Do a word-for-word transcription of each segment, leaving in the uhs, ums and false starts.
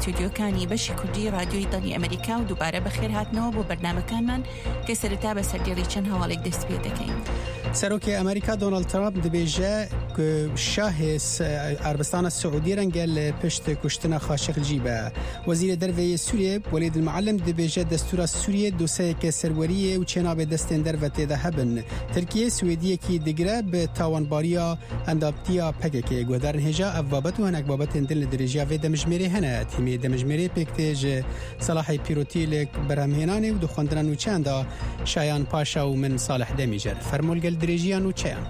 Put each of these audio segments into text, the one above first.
استودیۆکانی بەشی کوردی رادیۆی دڵی ئەمریکا و دووبارە بەخێر هاتنەوە بۆ بەرنامەکانمان کە سەرەتا بە سەردێڕی چەند هەواڵێک دەست پێ دەکەین. سەرۆکی ئەمریکا دۆناڵد ترامپ دەبێژە شاهێ عربستانە سعودی رەنگە لە پشت کوشتنە خاشقجی بە. وەزیرە دەرەوەی سووریە وەلید المعلم دەبێژە دەستورە سووریە دۆسەیەکە سەروەریە و چێنابێ دەستێن دەرەوە تێدا هەبن. ترکیە سوێدیەکی دیگرە بە تاوانباریە ئەندابتیا پەکێکێ گۆدارن هێژا ئەف بابەت و هەنێک بابەتێن دل لە درێژیا وێ دەمژمێرێ هەنە تیمێ دەمژمێرێ پێکتێژ سەلاحی پیرۆتی لێک بەرهەمهێنانێ و دخواندنان و چاندا شایان پاشا و من صالح دەمیژەر فەرمۆلگەل درێژیان و چیان.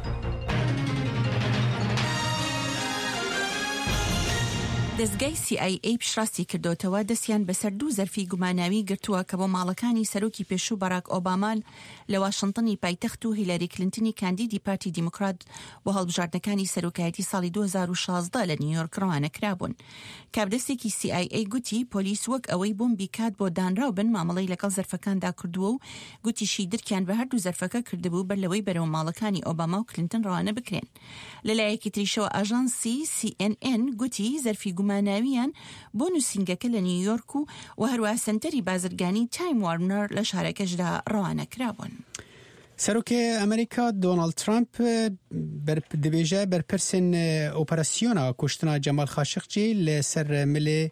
دەستگای سی ئای ئەی پشڕاستی کردوتەوە دەستیان بەسەر دوو زەرفی گوماناوی گرتووە کە بۆ ماڵەکانی سەرۆکی پێشوو باراک ئۆباما لە واشنتنی پایتەخت و هیلاری کلینتنی کاندیدی پارتی دیموکرات بۆ هەڵبژاردنەکانی سەرۆکایەتی ساڵی دوو هەزار و شازدە لە نیویۆرک ڕەوانە کرابوون. کابدەستێکی سی ئای ئەی گوتی پۆلیس وەک ئەوەی بۆمبی کات بۆ دانراو بن مامەڵەی لەگەڵ زەرفەکاندا کردووە و گوتیشی درکیان بە هەردوو زەرفەکە کردبوو بەر لەوەی بەرەو ماڵەکانی ئۆباما و کلینتن ڕەوانە بکرێن. لەلایەکی تریشەوە ئاژانسی سی ئێن ئێن گوتی زەرفی گوماناویان بۆ نووسینگەکە لە نیویۆرک و و هەروە سنتەری بازرگانی تایم وارنەر لە شارەکەشدا ڕەوانە کرابوون. سەرۆکی ئەمریکا دۆناڵد ترامپ دەبێژە بەرپرسن ئۆپەراسیۆنا کوشتنا جەمال خاشقجی لەسەر ملێ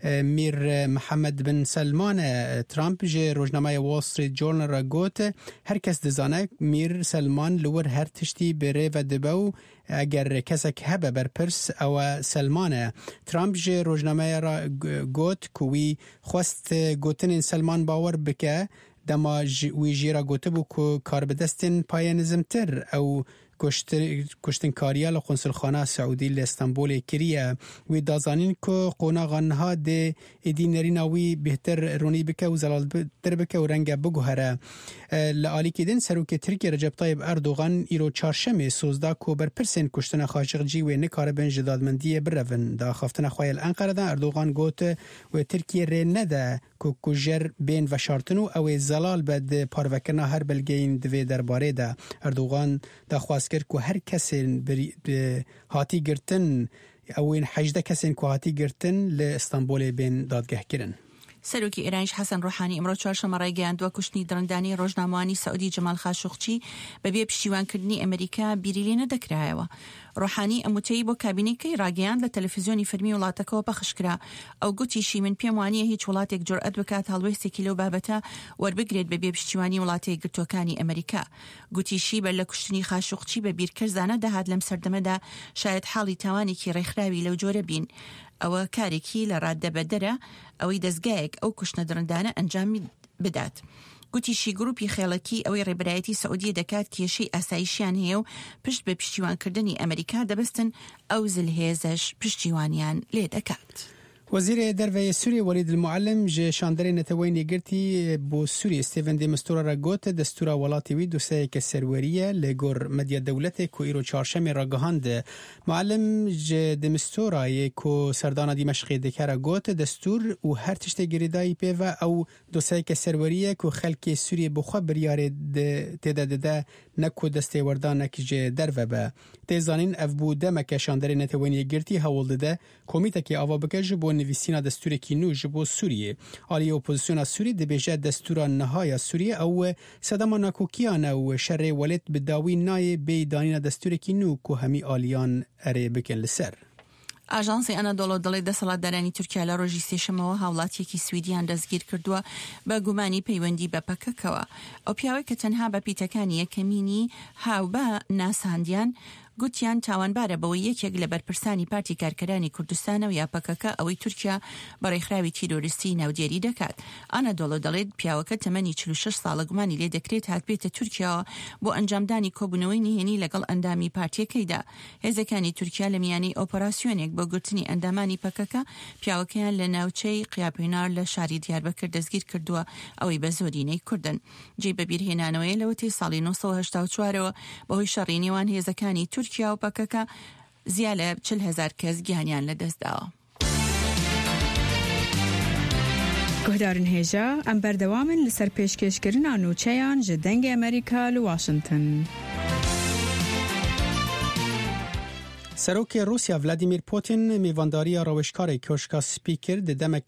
میر محەممەد بن سلمان ترامپ جێ ڕۆژنامەی وۆڵ ستریت جۆرنەل را گوت هەر کەس دەزانە میر سلمان لەوەر هەر تشتی بێرێڤە دەبە و ئەگەر کەسێک هەبە بەرپرس ئەوە سلمانە. ترامپ جێ ڕۆژنامەیە را گوت کوی خواست گوتنین سلمان باوەڕ بکە دەما وی ژێرا گوتە بوو کو کاربەدەستن پایە نزمتر ئەو کوشتنکاریە لە قونسڵخانە سعودی لە ئەستەمبولێ کریە وی دازانین کو قۆناغانها دێ ئیدی نەرینە وی بهتر ڕوونی بکە و زەڵالتر بکە و ڕەنگە بگوهرە. لە ئالیکردن سەرۆکی تورکیا رەجەب تایب ئەردۆغان ئیرۆ چارشەمێ سۆزدا کو بەرپرسên کوشتنە خاشقجی وێ نکارەبن ji dadmendiyê birevin. Daxaftina xwe li Enqere'da Erdogan got wê Tirkiye rê nede ku kujer bên veşartin û ew ê zelal be di parvekirina her belgeyên divê derbarê de. Erdogan daxwaz kir ku her kesên hatî girtin ewên hejde kesên ku hatî girtin li İstanbulê bên dadgehkirin. سەرۆکی ئێرانیش حەسەن ڕۆحانی ئەمڕۆ چوارشەمە ڕایگەیاندووە کوشتنی دڕندانی ڕۆژنامەوانی سعودی جەمال خاشقجی بەبێ پشتیوانکردنی ئەمریکا بیری لێ نەدەکرایەوە. ڕۆحانی ئەموتەی بۆ کابینەکەی ڕاگەیاند لە تەلەڤیزیۆنی فەرمی وڵاتەکەەوە پەخشکرا. ئەو گوتیشی من پێم وانییە هیچ وڵاتێک جورئەت بکات هەڵوێستێکی لەو بابەتە وەربگرێت بەبێ پشتیوانی وڵاتی گرتوەکانی ئەمریکا. گوتیشی بەر لە کوشتنی خاشقجی بە بیرکردزانە داهات لەم سەردەمەدا شاید حاڵی تاوانێکی ڕێکخراوی لەو جۆرە بین. ئەوە کارێکی لە ڕاددەبەدەرە ئەوەی دەستگایەک ئەو کوشتنە دڕندانە ئەنجام بدات. گوتیشی گروپی خێڵەکی ئەوەی ڕێبەرایەتی سعودی دەکات کێشەی ئاسایشیان هەیە و پشت بە پشتیوانکردنی ئەمریکا دەبستن ئەو زلهێزەش پشتیوانیان لێ دەکات. وزیر دەرەوەی سووریە وەلید المعلم ji şanderê neteweyên yekgirtî bo Sûriyê Stephen de Mistura re got destûra welatê wî doseyeke serweriye lê gor medya dewletê ku îro çarşemê re gihand. Muallim ji de Misturayê ku serdana Dîmeşqê dikare got destûr û her tiştê girêdayî pê ve ew doseyeke serweriye ku xelkê Sûriyê bi xwe biryarê têde dide ne ku destê werdanek ji derve be. Tê zanîn ev bû demeke şanderê neteweyên yekgirtî hewl dide komîtekê ava bike ji bo نویسینا دستورێکی نو ji bo Sûriyê. Aliyê opozisyona Sûrî dibêje destûra nihaya Sûriyê ew sedema nakokiyan û şerê welêt bi dawî nayê bê danîna destûrekî nû ku hemî aliyan erê bikin li ser. ئاژانسی ئەنەدۆڵۆ دەڵێ دەسەڵاتدارانی تورکیا لە ڕۆژی سێشەمەوە هاوڵاتیەکی سویدیان دەستگیر کردووە بە گومانی پەیوەندی بە پەکەکەوە. ئەو پیاوەی کە تەنها بە پیتەکانی یەکەمینی هاوبە ناساندیان گوتیان تاوانبارە بەوەی یەکێک لە بەرپرسانی پارتی کارکەرانی کوردستانە و یاپەکەکە ئەوەی تورکیا بەڕێکخراوی تیرۆریستی ناودێری دەکات. ئەنەدۆڵۆ دەڵێت پیاوەکە تەمەنی چل و شەش ساڵە گومانی لێ دەکرێت هاتبێتە تورکیاوە بۆ ئەنجامدانی کۆبوونەوەی نهێنی لەگەڵ ئەندامی پارتیەکەیدا. هێزەکانی تورکیا لە میانەی ئۆپەراسیۆنێک بۆ گرتنی ئەندامانی پەکەکە پیاوەکەیان لە ناوچەی قیاپێنار لە شاری دیاربەکر دەستگیر کردووە ئەوەی بە زۆرینەی کوردن. جێ بەبیرهێنانەوەی لەوەتی ساڵی نۆ سەد و هەشتا و چوارەوە بەهۆی شەڕی نێوان هێزەکانی تورکیا و پەکەکە زیاد لە چل هەزار کەس گیانیان لەدەستداوە. گۆدارن هێژە ئەم بەردەوامن لەسەر پێشکەشکردنا نووچەیان ji dengê ئەمریکا li Washington. سەرۆکی رووسیا ڤلادیمیر پوتین میوانداریە ڕەوشکارێک کۆشکا سپیکر di demek